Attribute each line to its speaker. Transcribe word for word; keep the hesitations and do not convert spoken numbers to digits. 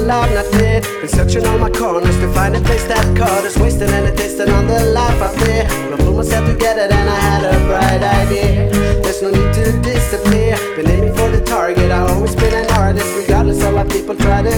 Speaker 1: love not dead. Been searching all my corners to find a place that caught us, wasting and a tasting on the life I fear. When I pulled myself together, then I had a bright idea. There's no need to disappear. Been aiming for the target. I always been an artist, regardless of what people try to